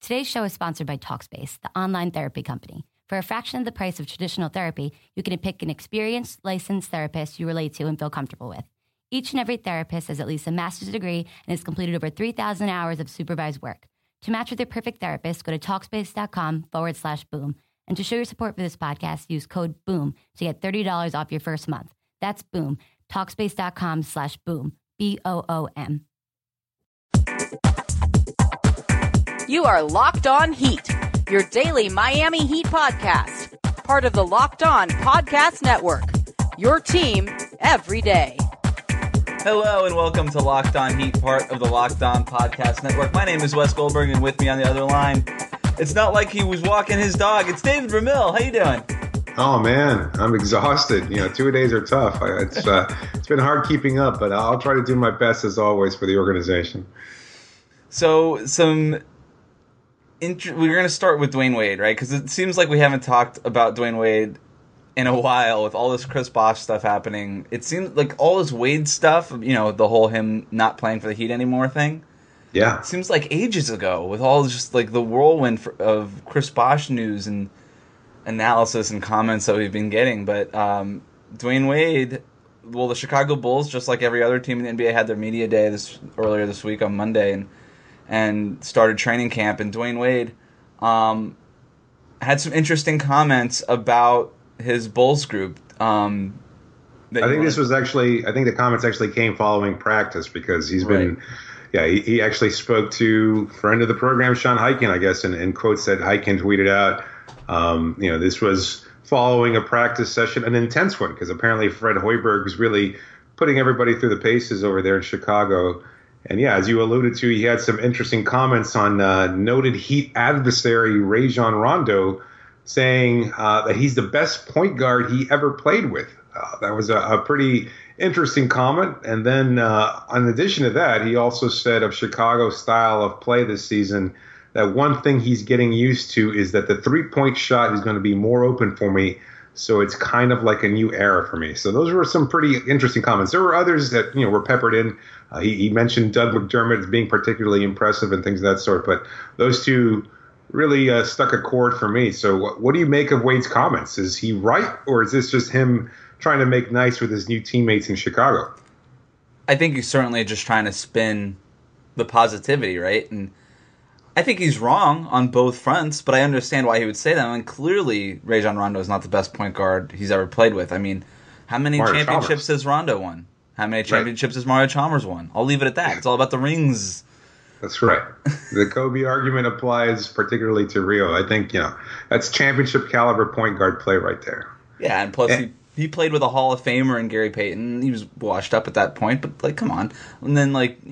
Today's show is sponsored by Talkspace, the online therapy company. For a fraction of the price of traditional therapy, you can pick an experienced, licensed therapist you relate to and feel comfortable with. Each and every therapist has at least a master's degree and has completed over 3,000 hours of supervised work. To match with your perfect therapist, go to Talkspace.com/boom. And to show your support for this podcast, use code BOOM to get $30 off your first month. That's BOOM. Talkspace.com/boom. BOOM. You are Locked On Heat, your daily Miami Heat podcast, part of the Locked On Podcast Network, your team every day. Hello and welcome to Locked On Heat, part of the Locked On Podcast Network. My name is Wes Goldberg, and with me on the other line, it's not like he was walking his dog. It's David Vermeil. How you doing? Oh man, I'm exhausted. 2 days are tough. It's been hard keeping up, but I'll try to do my best as always for the organization. So we're going to start with Dwayne Wade, right? Because it seems like we haven't talked about Dwayne Wade in a while with all this Chris Bosh stuff happening. It seems like all this Wade stuff, the whole him not playing for the Heat anymore thing. Yeah. It seems like ages ago with all just like the whirlwind of Chris Bosh news and analysis and comments that we've been getting. But Dwayne Wade, the Chicago Bulls, just like every other team in the NBA, had their media day earlier this week on Monday and started training camp. And Dwayne Wade had some interesting comments about his Bulls group. I think the comments actually came following practice because he's been, he actually spoke to friend of the program, Sean Highkin, I guess, and quotes that Highkin tweeted out. This was following a practice session, an intense one, because apparently Fred Hoiberg was really putting everybody through the paces over there in Chicago. And yeah, as you alluded to, he had some interesting comments on noted Heat adversary Rajon Rondo, saying that he's the best point guard he ever played with. That was a pretty interesting comment. And then in addition to that, he also said of Chicago's style of play this season that one thing he's getting used to is that the three-point shot is going to be more open for me. So it's kind of like a new era for me. So those were some pretty interesting comments. There were others that were peppered in. He mentioned Doug McDermott as being particularly impressive and things of that sort. But those two really struck a chord for me. So what do you make of Wade's comments? Is he right, or is this just him trying to make nice with his new teammates in Chicago? I think he's certainly just trying to spin the positivity, right? And I think he's wrong on both fronts, but I understand why he would say that. I mean, clearly, Rajon Rondo is not the best point guard he's ever played with. I mean, how many championships has Rondo won? How many championships has Mario Chalmers won? I'll leave it at that. It's all about the rings. That's right. The Kobe argument applies particularly to Rio. I think, that's championship caliber point guard play right there. Yeah, and plus he played with a Hall of Famer in Gary Payton. He was washed up at that point, but come on. And then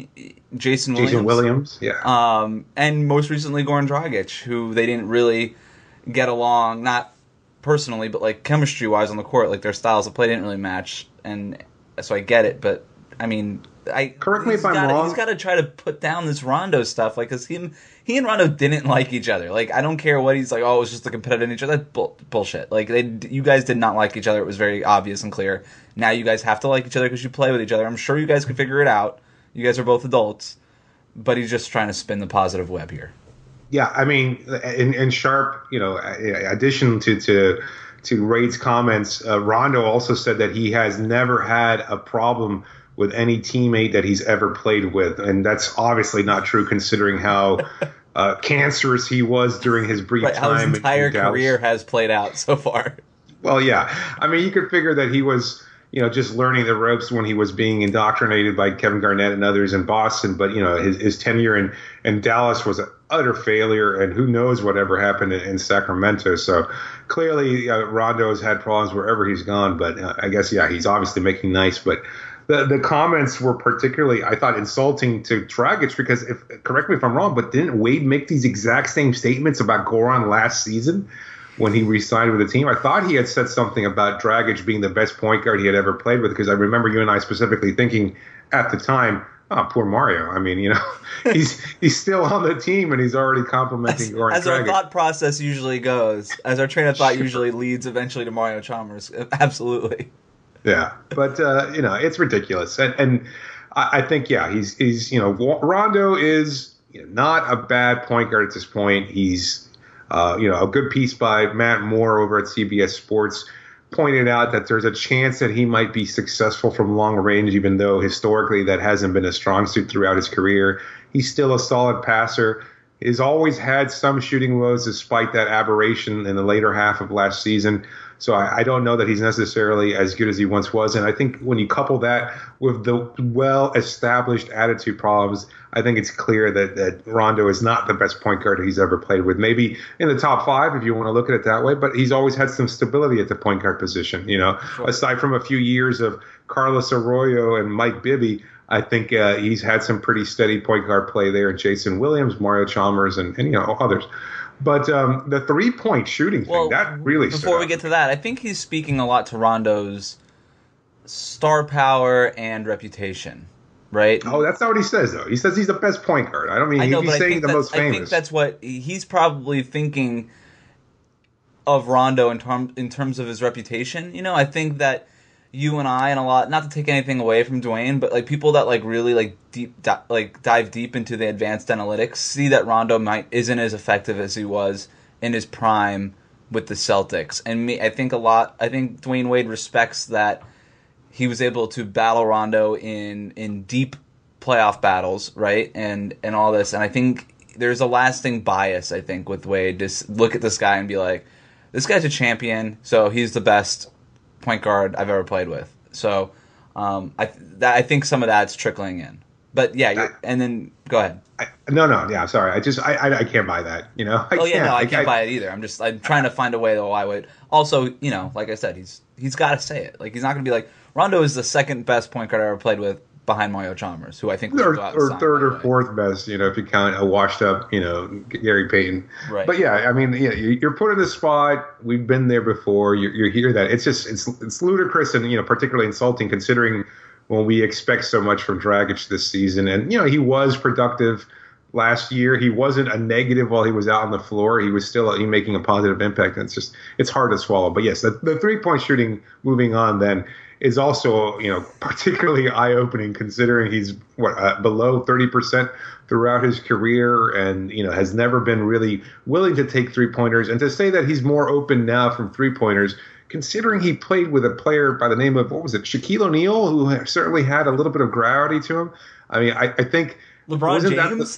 Jason Williams, yeah. And most recently Goran Dragic, who they didn't really get along, not personally, but chemistry wise on the court. Their styles of play didn't really match, and so I get it. But I mean, correct me if I'm wrong. He's got to try to put down this Rondo stuff, because he and Rondo didn't like each other. I don't care what he's oh, it's just the competitive nature. That's bullshit. You guys did not like each other. It was very obvious and clear. Now you guys have to like each other because you play with each other. I'm sure you guys could figure it out. You guys are both adults, but he's just trying to spin the positive web here. Yeah, I mean, in sharp, addition to Wade's comments, Rondo also said that he has never had a problem with any teammate that he's ever played with. And that's obviously not true considering how cancerous he was during his brief time. How his entire career has played out so far. Well, yeah. I mean, you could figure that he was, just learning the ropes when he was being indoctrinated by Kevin Garnett and others in Boston. But, his tenure in Dallas was an utter failure, and who knows whatever happened in Sacramento. So clearly Rondo has had problems wherever he's gone. But I guess, he's obviously making nice. But the comments were particularly, I thought, insulting to Dragic because, correct me if I'm wrong, but didn't Wade make these exact same statements about Goran last season when he re-signed with the team? I thought he had said something about Dragic being the best point guard he had ever played with, because I remember you and I specifically thinking at the time, oh, poor Mario. I mean, he's still on the team and he's already complimenting Goran Dragic. As our thought process usually goes, as our train of thought usually leads eventually to Mario Chalmers. Absolutely. Yeah, but it's ridiculous, and I think he's Rondo is not a bad point guard at this point. He's a good piece by Matt Moore over at CBS Sports pointed out that there's a chance that he might be successful from long range, even though historically that hasn't been a strong suit throughout his career. He's still a solid passer. He's always had some shooting woes despite that aberration in the later half of last season. So I don't know that he's necessarily as good as he once was. And I think when you couple that with the well-established attitude problems, I think it's clear that Rondo is not the best point guard he's ever played with. Maybe in the top 5 if you want to look at it that way, but he's always had some stability at the point guard position. Sure. Aside from a few years of Carlos Arroyo and Mike Bibby, I think he's had some pretty steady point guard play there. Jason Williams, Mario Chalmers, and others. But the 3-point shooting thing, that really stood out. Before we get to that, I think he's speaking a lot to Rondo's star power and reputation, right? Oh, that's not what he says, though. He says he's the best point guard. I don't mean he's saying the most famous. I think that's what he's probably thinking of Rondo in terms of his reputation. I think that you and I and a lot, not to take anything away from Dwayne, but like people that like really like dive deep into the advanced analytics see that Rondo isn't as effective as he was in his prime with the Celtics. And I think Dwayne Wade respects that he was able to battle Rondo in deep playoff battles, right? And all this. And I think there's a lasting bias, I think, with Wade. Just look at this guy and be like, this guy's a champion, so he's the best point guard I've ever played with. So I think some of that's trickling in. But yeah, and then go ahead. I'm sorry. I can't buy that. I can't buy it either. I'm trying to find a way though I would. Also, like I said, he's got to say it. Like he's not going to be like Rondo is the second best point guard I ever played with, behind Mario Chalmers, who I think or third or fourth best, if you count a washed up, Gary Payton. Right. But yeah, I mean, you're put in this spot. We've been there before. You hear that. It's ludicrous and particularly insulting considering when we expect so much from Dragic this season. And he was productive last year. He wasn't a negative while he was out on the floor. He was still making a positive impact. And it's hard to swallow. But yes, the 3-point shooting. Moving on then. Is also, particularly eye-opening considering he's below 30% throughout his career and, has never been really willing to take three-pointers. And to say that he's more open now from three-pointers, considering he played with a player by the name of, Shaquille O'Neal, who certainly had a little bit of gravity to him. I mean, I think LeBron James,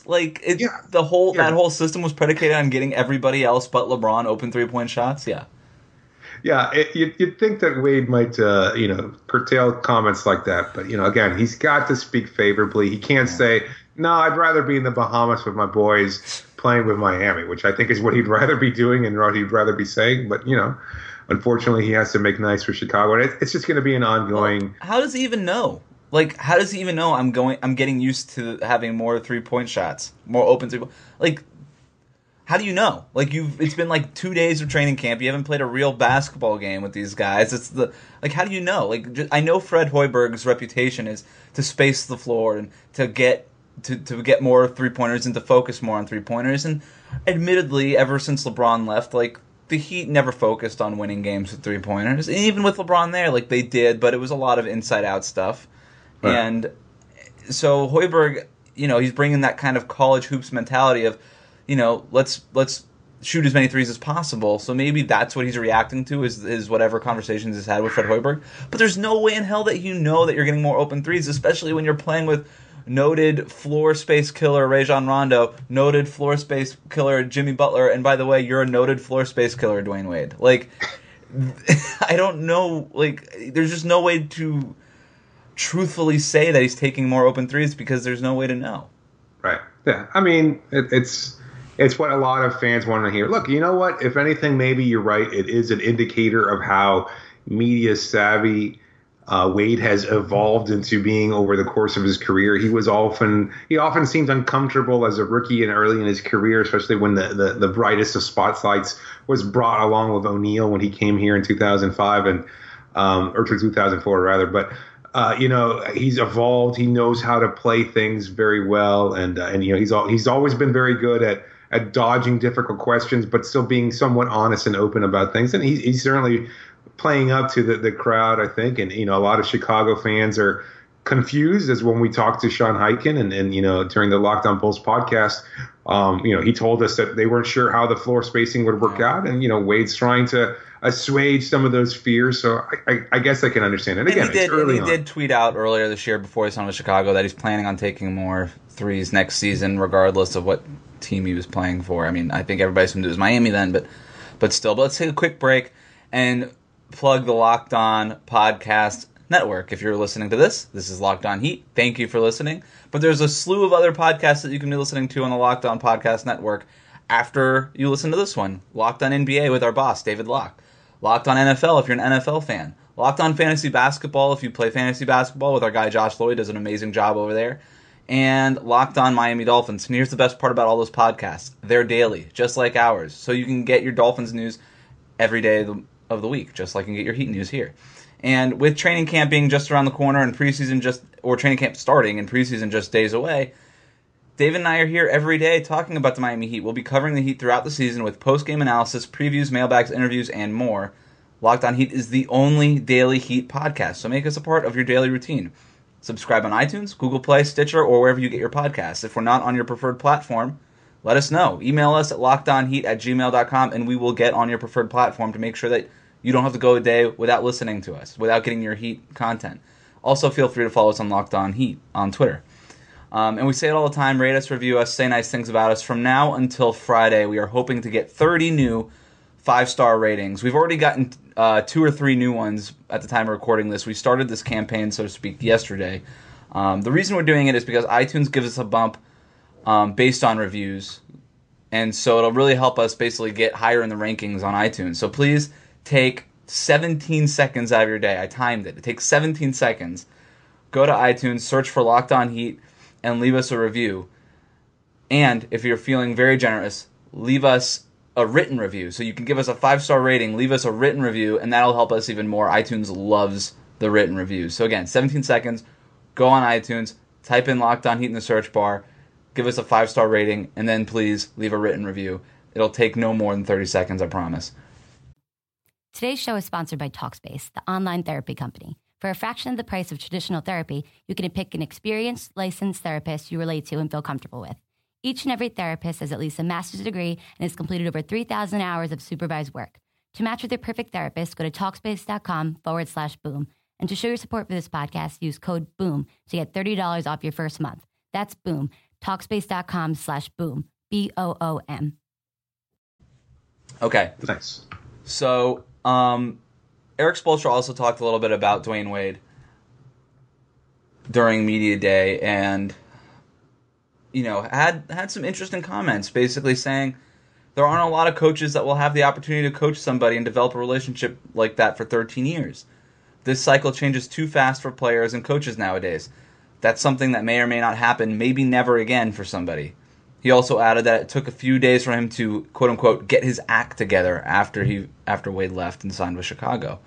that whole system was predicated on getting everybody else but LeBron open 3-point shots. Yeah. Yeah, you'd think that Wade might, curtail comments like that. But, again, he's got to speak favorably. He can't say, no, I'd rather be in the Bahamas with my boys playing with Miami, which I think is what he'd rather be doing and what he'd rather be saying. But, unfortunately, he has to make nice for Chicago. And it's just going to be an ongoing. Well, how does he even know? Like, how does he even know I'm getting used to having more 3-point shots, more open 3-point? Like, how do you know? Like it's been like 2 days of training camp. You haven't played a real basketball game with these guys. How do you know? I know Fred Hoiberg's reputation is to space the floor and to get more 3-pointers and to focus more on 3-pointers. And admittedly, ever since LeBron left, the Heat never focused on winning games with 3-pointers. And even with LeBron there, they did, but it was a lot of inside-out stuff. Right. And so Hoiberg, he's bringing that kind of college hoops mentality of, let's shoot as many threes as possible. So maybe that's what he's reacting to is whatever conversations he's had with Fred Hoiberg. But there's no way in hell that that you're getting more open threes, especially when you're playing with noted floor space killer Rajon Rondo, noted floor space killer Jimmy Butler, and by the way, you're a noted floor space killer Dwayne Wade. I don't know. There's just no way to truthfully say that he's taking more open threes because there's no way to know. Right. Yeah. I mean, it's what a lot of fans want to hear. Look, you know what? If anything, maybe you're right. It is an indicator of how media savvy Wade has evolved into being over the course of his career. He often seemed uncomfortable as a rookie and early in his career, especially when the brightest of spotlights was brought along with O'Neal when he came here in 2005 or 2004 rather. But he's evolved. He knows how to play things very well, and he's always been very good at dodging difficult questions, but still being somewhat honest and open about things. And he's certainly playing up to the crowd, I think. And a lot of Chicago fans are confused as when we talked to Sean Highkin and during the Locked On Bulls podcast. He told us that they weren't sure how the floor spacing would work out, and Wade's trying to assuage some of those fears. So I guess I can understand it. Again, he did tweet out earlier this year before he signed with Chicago that he's planning on taking more threes next season, regardless of what team he was playing for. I mean, I think everybody assumed it was Miami then, but still. But let's take a quick break and plug the Locked On Podcast Network. If you're listening to this is Locked On Heat. Thank you for listening. But there's a slew of other podcasts that you can be listening to on the Locked On Podcast Network after you listen to this one. Locked On NBA with our boss, David Locke. Locked On NFL if you're an NFL fan. Locked On Fantasy Basketball if you play fantasy basketball with our guy Josh Lloyd. Does an amazing job over there. And Locked On Miami Dolphins. And here's the best part about all those podcasts. They're daily, just like ours. So you can get your Dolphins news every day of the week, just like you can get your Heat news here. And with training camp being just around the corner and training camp starting and preseason just days away, David and I are here every day talking about the Miami Heat. We'll be covering the Heat throughout the season with post-game analysis, previews, mailbags, interviews, and more. Locked On Heat is the only daily Heat podcast, so make us a part of your daily routine. Subscribe on iTunes, Google Play, Stitcher, or wherever you get your podcasts. If we're not on your preferred platform, let us know. Email us at lockedonheat@gmail.com, and we will get on your preferred platform to make sure that you don't have to go a day without listening to us, without getting your Heat content. Also, feel free to follow us on Locked On Heat on Twitter. And we say it all the time, rate us, review us, say nice things about us. From now until Friday, we are hoping to get 30 new 5-star ratings. We've already gotten 2 or 3 new ones at the time of recording this. We started this campaign, so to speak, yesterday. The reason we're doing it is because iTunes gives us a bump based on reviews, and so it'll really help us basically get higher in the rankings on iTunes. So please take 17 seconds out of your day. I timed it. It takes 17 seconds. Go to iTunes, search for Locked On Heat, and leave us a review. And if you're feeling very generous, leave us a written review. So you can give us a 5-star rating, leave us a written review, and that'll help us even more. iTunes loves the written reviews. So again, 17 seconds, go on iTunes, type in Locked On Heat in the search bar, give us a 5-star rating, and then please leave a written review. It'll take no more than 30 seconds, I promise. Today's show is sponsored by Talkspace, the online therapy company. For a fraction of the price of traditional therapy, you can pick an experienced, licensed therapist you relate to and feel comfortable with. Each and every therapist has at least a master's degree and has completed over 3,000 hours of supervised work. To match with your perfect therapist, go to Talkspace.com/boom. And to show your support for this podcast, use code BOOM to get $30 off your first month. That's BOOM. Talkspace.com/boom. BOOM. Okay. Thanks. So, Eric Spoelstra also talked a little bit about Dwayne Wade during media day, and had some interesting comments, basically saying there aren't a lot of coaches that will have the opportunity to coach somebody and develop a relationship like that for 13 years. This cycle changes too fast for players and coaches nowadays. That's something that may or may not happen, maybe never again for somebody. He also added that it took a few days for him to, quote-unquote, get his act together after Wade left and signed with Chicago.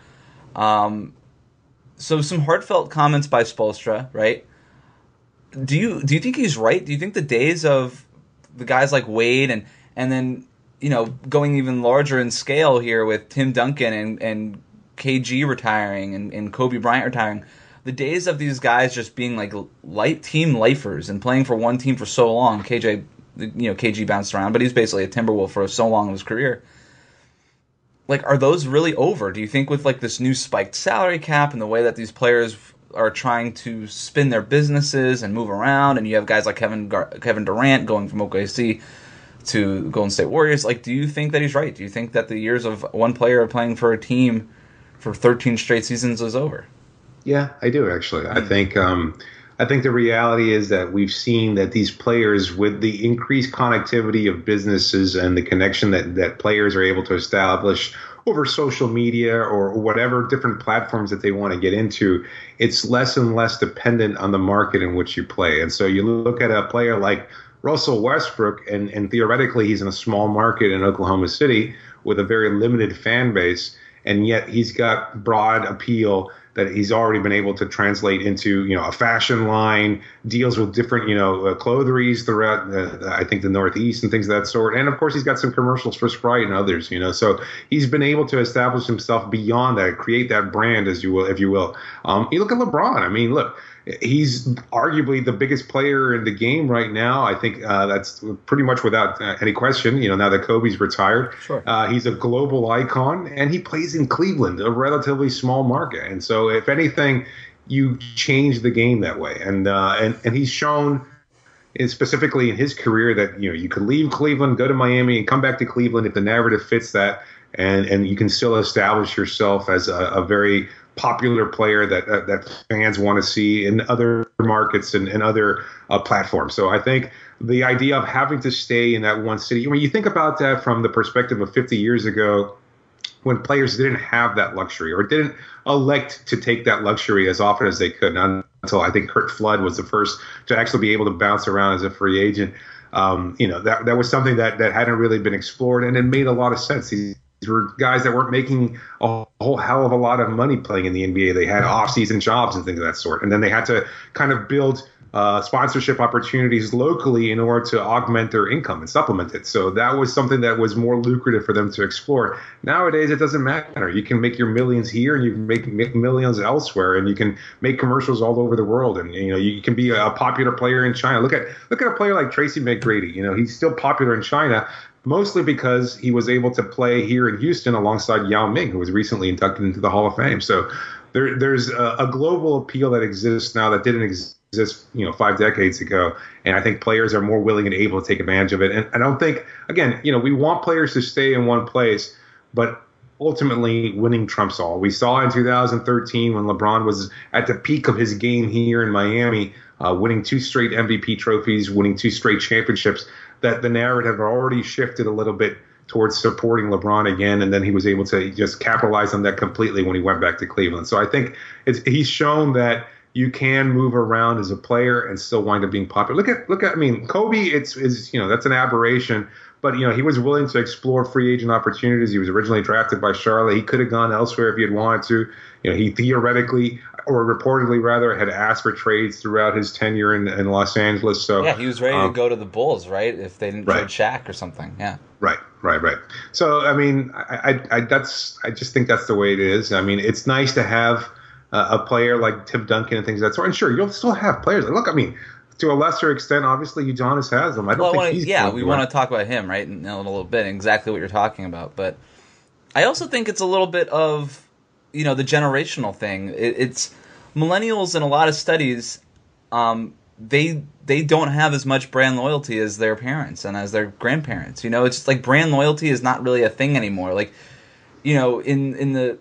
So some heartfelt comments by Spoelstra, right? Do you think he's right? Do you think the days of the guys like Wade and then, going even larger in scale here with Tim Duncan and KG retiring and Kobe Bryant retiring, the days of these guys just being like team lifers and playing for one team for so long, KG bounced around, but he's basically a Timberwolf for so long in his career. Are those really over? Do you think with this new spiked salary cap and the way that these players are trying to spin their businesses and move around, and you have guys like Kevin Durant going from OKC to Golden State Warriors, do you think that he's right? Do you think that the years of one player playing for a team for 13 straight seasons is over? Yeah, I do actually. I think the reality is that we've seen that these players, with the increased connectivity of businesses and the connection that players are able to establish over social media or whatever different platforms that they want to get into, it's less and less dependent on the market in which you play. And so you look at a player like Russell Westbrook, and theoretically he's in a small market in Oklahoma City with a very limited fan base, and yet he's got broad appeal that he's already been able to translate into, a fashion line, deals with different, clotheries throughout, I think, the Northeast and things of that sort. And, of course, he's got some commercials for Sprite and others, So he's been able to establish himself beyond that, create that brand, if you will. You look at LeBron. I mean, look, he's arguably the biggest player in the game right now. I think that's pretty much without any question. Now that Kobe's retired, sure. He's a global icon, and he plays in Cleveland, a relatively small market. And so, if anything, you change the game that way. And he's shown, specifically in his career, that you could leave Cleveland, go to Miami, and come back to Cleveland if the narrative fits that, and you can still establish yourself as a very popular player that fans want to see in other markets and other platforms. So I think the idea of having to stay in that one city, you think about that from the perspective of 50 years ago, when players didn't have that luxury or didn't elect to take that luxury as often as they could. Not until I think Curt Flood was the first to actually be able to bounce around as a free agent. That was something that hadn't really been explored, and it made a lot of sense. These were guys that weren't making a whole hell of a lot of money playing in the NBA. They had off-season jobs and things of that sort. And then they had to kind of build sponsorship opportunities locally in order to augment their income and supplement it. So that was something that was more lucrative for them to explore. Nowadays, it doesn't matter. You can make your millions here, and you can make millions elsewhere, and you can make commercials all over the world. And you can be a popular player in China. Look at a player like Tracy McGrady. He's still popular in China, mostly because he was able to play here in Houston alongside Yao Ming, who was recently inducted into the Hall of Fame. So there's a global appeal that exists now that didn't exist 5 decades ago, and I think players are more willing and able to take advantage of it. And I don't think, again, we want players to stay in one place, but ultimately winning trumps all. We saw in 2013 when LeBron was at the peak of his game here in Miami, winning 2 straight MVP trophies, winning 2 straight championships, that the narrative already shifted a little bit towards supporting LeBron again, and then he was able to just capitalize on that completely when he went back to Cleveland. So I think he's shown that you can move around as a player and still wind up being popular. Look at Kobe. It's that's an aberration, but he was willing to explore free agent opportunities. He was originally drafted by Charlotte. He could have gone elsewhere if he had wanted to. He theoretically, or reportedly rather, had asked for trades throughout his tenure in Los Angeles. So yeah, he was ready to go to the Bulls, right? If they didn't trade Shaq or something. Yeah. Right. So I just think that's the way it is. It's nice to have a player like Tim Duncan and things of that sort. And sure, you'll still have players. Look, to a lesser extent, obviously, Udonis Haslem. I don't think he's we want to talk about him, right, in a little bit, exactly what you're talking about. But I also think it's a little bit of, the generational thing. It's millennials in a lot of studies, they don't have as much brand loyalty as their parents and as their grandparents. It's just like brand loyalty is not really a thing anymore. Like, in the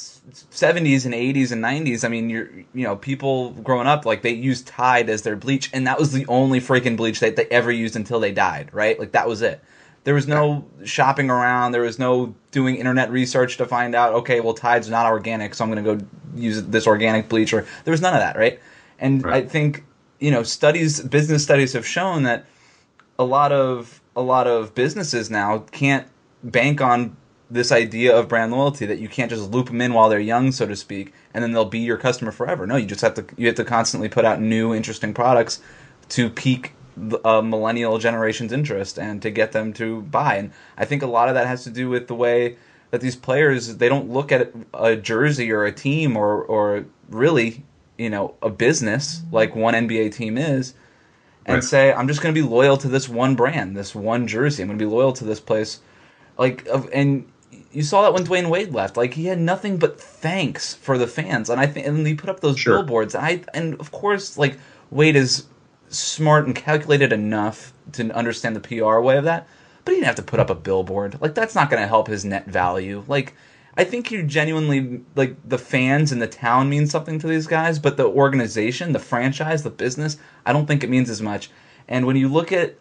70s and 80s and 90s, people growing up, like, they used Tide as their bleach, and that was the only freaking bleach that they ever used until they died, right? Like, that was it. There was no shopping around. There was no doing internet research to find out, okay, well, Tide's not organic, so I'm going to go use this organic bleach. Or there was none of that, right? And I think, business studies have shown that a lot of businesses now can't bank on this idea of brand loyalty, that you can't just loop them in while they're young, so to speak, and then they'll be your customer forever. No, you have to constantly put out new, interesting products to pique the millennial generation's interest and to get them to buy. And I think a lot of that has to do with the way that these players, they don't look at a jersey or a team or really, a business like one NBA team is, and say, I'm just going to be loyal to this one brand, this one jersey. I'm going to be loyal to this place. And you saw that when Dwayne Wade left. Like, he had nothing but thanks for the fans, and and he put up those billboards. And of course, like, Wade is smart and calculated enough to understand the PR way of that, but he didn't have to put up a billboard. Like, that's not going to help his net value. Like, I think you genuinely, like, the fans and the town mean something to these guys, but the organization, the franchise, the business, I don't think it means as much. And when you look at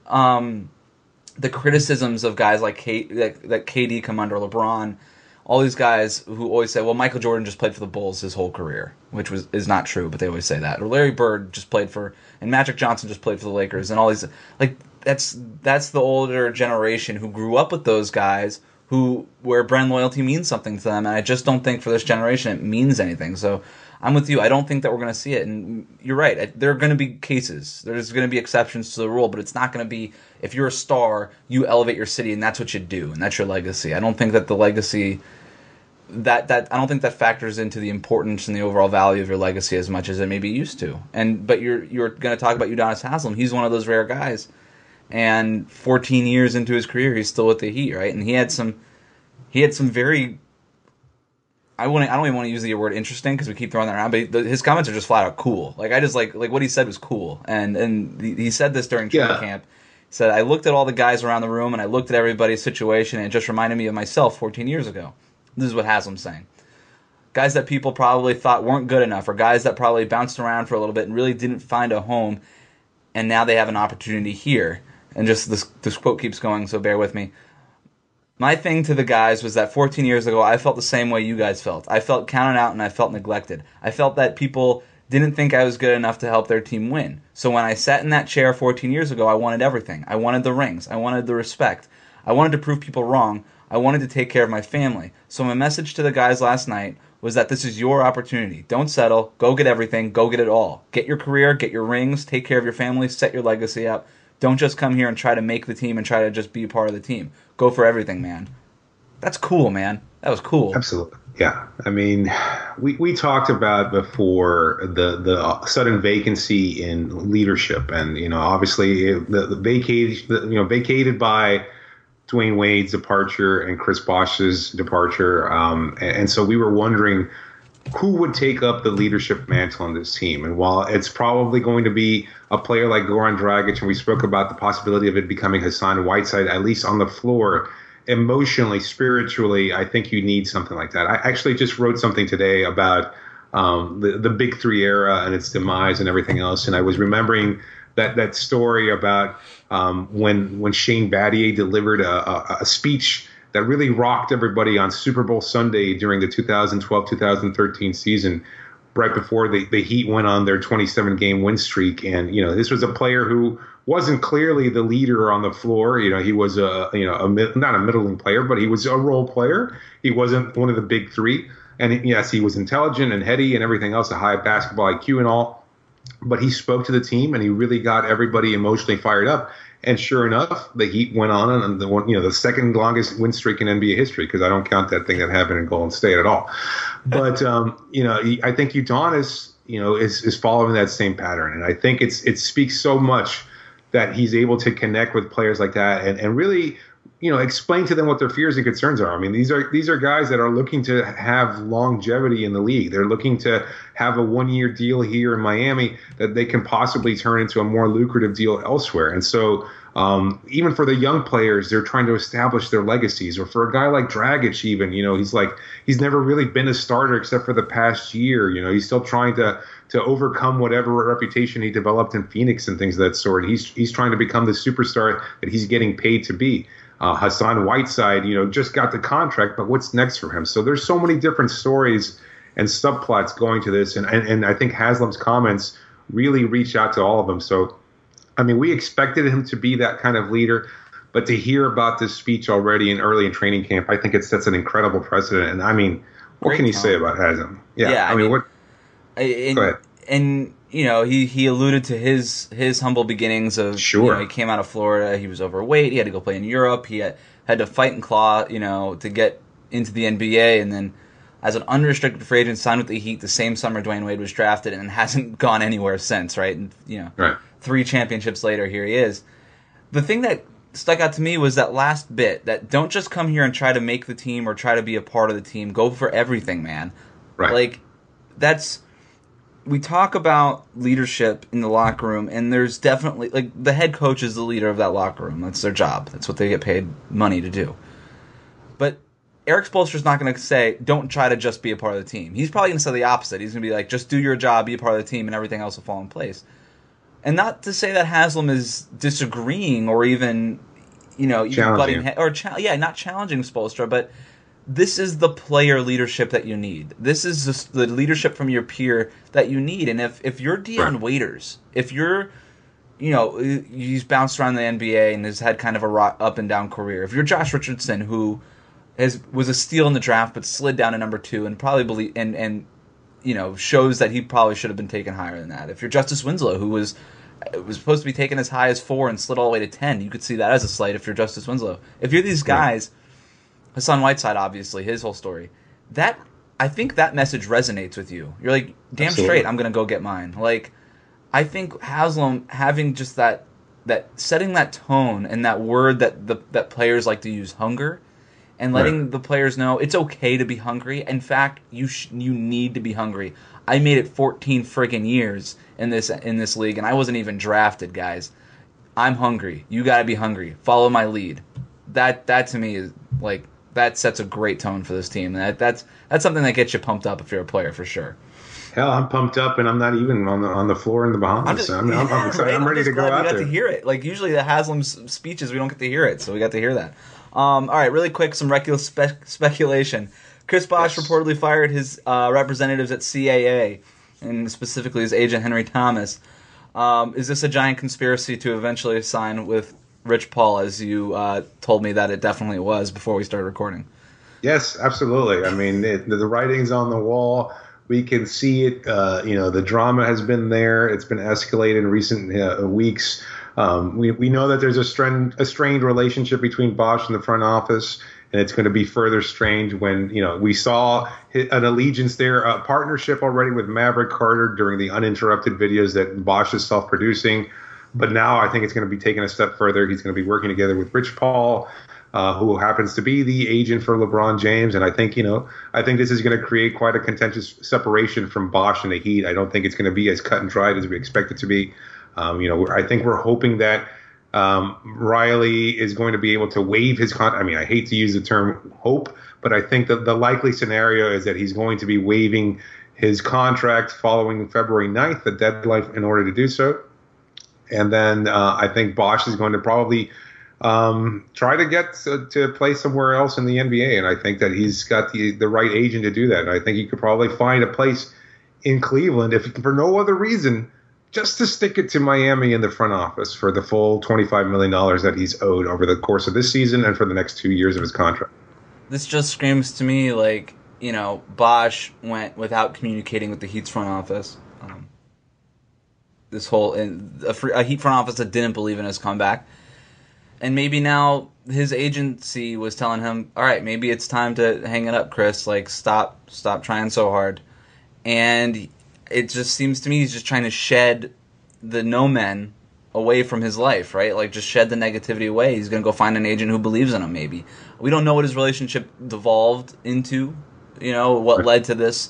the criticisms of guys like that KD come under, LeBron, all these guys who always say, well, Michael Jordan just played for the Bulls his whole career, which is not true, but they always say that. Or Larry Bird just played for, and Magic Johnson just played for the Lakers, and all these, like, that's the older generation who grew up with those guys where brand loyalty means something to them, and I just don't think for this generation it means anything. So I'm with you. I don't think that we're going to see it. And you're right. There are going to be cases. There's going to be exceptions to the rule, but it's not going to be, if you're a star, you elevate your city, and that's what you do, and that's your legacy. I don't think that the legacy that I don't think that factors into the importance and the overall value of your legacy as much as it maybe used to. But you're going to talk about Udonis Haslem. He's one of those rare guys, and 14 years into his career, he's still with the Heat, right? And he had some very. I don't even want to use the word interesting because we keep throwing that around, but his comments are just flat out cool. Like I just like what he said was cool, and he said this during training camp. He said, I looked at all the guys around the room and I looked at everybody's situation and it just reminded me of myself 14 years ago. This is what Haslem's saying. Guys that people probably thought weren't good enough, or guys that probably bounced around for a little bit and really didn't find a home, and now they have an opportunity here. And just this quote keeps going, so bear with me. My thing to the guys was that 14 years ago, I felt the same way you guys felt. I felt counted out and I felt neglected. I felt that people didn't think I was good enough to help their team win. So when I sat in that chair 14 years ago, I wanted everything. I wanted the rings. I wanted the respect. I wanted to prove people wrong. I wanted to take care of my family. So my message to the guys last night was that this is your opportunity. Don't settle. Go get everything. Go get it all. Get your career, get your rings, take care of your family, set your legacy up. Don't just come here and try to make the team and try to just be a part of the team. Go for everything, man. That's cool, man. That was cool. Absolutely. Yeah. I mean, we talked about before the sudden vacancy in leadership, and obviously the vacated by Dwayne Wade's departure and Chris Bosh's departure, and so we were wondering who would take up the leadership mantle on this team. And while it's probably going to be a player like Goran Dragic, and we spoke about the possibility of it becoming Hassan Whiteside, at least on the floor, emotionally, spiritually, I think you need something like that. I actually just wrote something today about the Big Three era and its demise and everything else. And I was remembering that story about when Shane Battier delivered a speech that really rocked everybody on Super Bowl Sunday during the 2012-2013 season, right before the Heat went on their 27-game win streak. And, this was a player who wasn't clearly the leader on the floor. He was not a middling player, but he was a role player. He wasn't one of the big three. And yes, he was intelligent and heady and everything else, a high basketball IQ and all. But he spoke to the team and he really got everybody emotionally fired up. And sure enough, the Heat went on and the second longest win streak in NBA history, because I don't count that thing that happened in Golden State at all. But I think Udonis, is following that same pattern, and I think it speaks so much that he's able to connect with players like that and really, explain to them what their fears and concerns are. I mean, these are guys that are looking to have longevity in the league. They're looking to have a 1-year deal here in Miami that they can possibly turn into a more lucrative deal elsewhere. And so even for the young players, they're trying to establish their legacies. Or for a guy like Dragic, even, he's never really been a starter except for the past year. He's still trying to overcome whatever reputation he developed in Phoenix and things of that sort. He's trying to become the superstar that he's getting paid to be. Hassan Whiteside, just got the contract, but what's next for him? So there's so many different stories and subplots going to this, and I think Haslem's comments really reach out to all of them. So, I mean, we expected him to be that kind of leader, but to hear about this speech already early in training camp, I think it sets an incredible precedent. And I mean, what can you say about Haslem? Yeah, I mean, what? Go ahead. And he alluded to his humble beginnings of sure. He came out of Florida, he was overweight, he had to go play in Europe, he had to fight and claw, to get into the NBA, and then as an unrestricted free agent signed with the Heat the same summer Dwayne Wade was drafted and hasn't gone anywhere since, right? And right. 3 championships later, here he is. The thing that stuck out to me was that last bit, that don't just come here and try to make the team or try to be a part of the team. Go for everything, man. Right. We talk about leadership in the locker room, and there's definitely, the head coach is the leader of that locker room. That's their job. That's what they get paid money to do. But Eric Spoelstra's not going to say, don't try to just be a part of the team. He's probably going to say the opposite. He's going to be like, just do your job, be a part of the team, and everything else will fall in place. And not to say that Haslem is disagreeing or even, butting head, not challenging Spoelstra, but this is the player leadership that you need. This is just the leadership from your peer that you need. And if you're Dion Waiters, if you're, he's bounced around the NBA and has had kind of a up and down career. If you're Josh Richardson, who was a steal in the draft but slid down to number 2 and probably shows that he probably should have been taken higher than that. If you're Justice Winslow, who was supposed to be taken as high as 4 and slid all the way to 10, you could see that as a slight if you're Justice Winslow. If you're these guys, Hassan Whiteside, obviously, his whole story, I think that message resonates with you. You're like, damn Absolutely. straight, I'm going to go get mine. Like, I think Haslam having just that setting that tone and that word that players like to use, hunger, and letting the players know it's okay to be hungry. In fact, you need to be hungry. I made it 14 friggin' years in this league, and I wasn't even drafted, guys. I'm hungry. You got to be hungry. Follow my lead. That to me is like, that sets a great tone for this team. That's something that gets you pumped up if you're a player, for sure. Hell, I'm pumped up, and I'm not even on the floor in the Bahamas. I'm excited. Right? I'm ready to go out there. We got to hear it. Like, usually the Haslam's speeches, we don't get to hear it, so we got to hear that. All right, really quick, some reckless speculation. Chris Bosh reportedly fired his representatives at CAA, and specifically his agent, Henry Thomas. Is this a giant conspiracy to eventually sign with Rich Paul, as you told me that it definitely was before we started recording? Yes, absolutely. I mean, the writing's on the wall. We can see it. The drama has been there. It's been escalated in recent weeks. We know that there's a strained relationship between Bosh and the front office, and it's going to be further strained when, we saw an allegiance there, a partnership already with Maverick Carter during the uninterrupted videos that Bosh is self-producing. But now I think it's going to be taken a step further. He's going to be working together with Rich Paul, who happens to be the agent for LeBron James. And I think this is going to create quite a contentious separation from Bosh and the Heat. I don't think it's going to be as cut and dried as we expect it to be. I think we're hoping that Riley is going to be able to waive his contract. I mean, I hate to use the term hope, but I think that the likely scenario is that he's going to be waiving his contract following February 9th, the deadline in order to do so. And then I think Bosh is going to probably try to get to play somewhere else in the NBA. And I think that he's got the right agent to do that. And I think he could probably find a place in Cleveland, if for no other reason, just to stick it to Miami in the front office for the full $25 million that he's owed over the course of this season and for the next 2 years of his contract. This just screams to me like, Bosh went without communicating with the Heat's front office. This whole a Heat front office that didn't believe in his comeback, and maybe now his agency was telling him, "All right, maybe it's time to hang it up, Chris. Like, stop trying so hard." And it just seems to me he's just trying to shed the no men away from his life, right? Like, just shed the negativity away. He's gonna go find an agent who believes in him. Maybe we don't know what his relationship devolved into. What led to this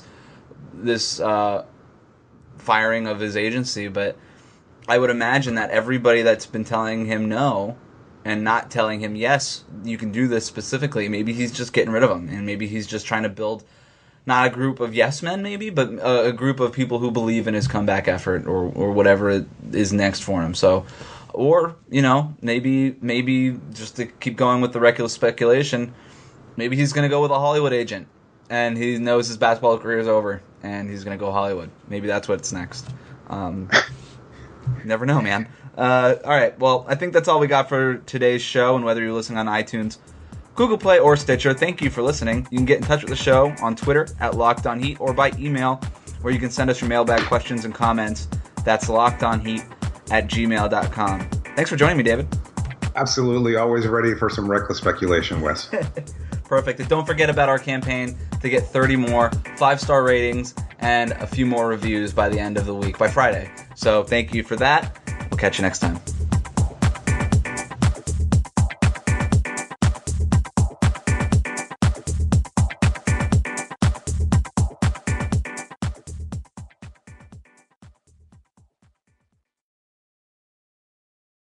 firing of his agency, but I would imagine that everybody that's been telling him no and not telling him yes, you can do this specifically, maybe he's just getting rid of them, and maybe he's just trying to build not a group of yes men maybe, but a group of people who believe in his comeback effort or whatever is next for him. So, or maybe just to keep going with the reckless speculation, maybe he's going to go with a Hollywood agent and he knows his basketball career is over and he's going to go Hollywood. Maybe that's what's next. Never know, man. All right, well, I think that's all we got for today's show, and whether you're listening on iTunes, Google Play, or Stitcher, thank you for listening. You can get in touch with the show on Twitter at LockedOnHeat or by email, where you can send us your mailbag questions and comments. That's LockedOnHeat@gmail.com. Thanks for joining me, David. Absolutely. Always ready for some reckless speculation, Wes. Perfect. And don't forget about our campaign to get 30 more 5-star ratings and a few more reviews by the end of the week, by Friday. So thank you for that. We'll catch you next time.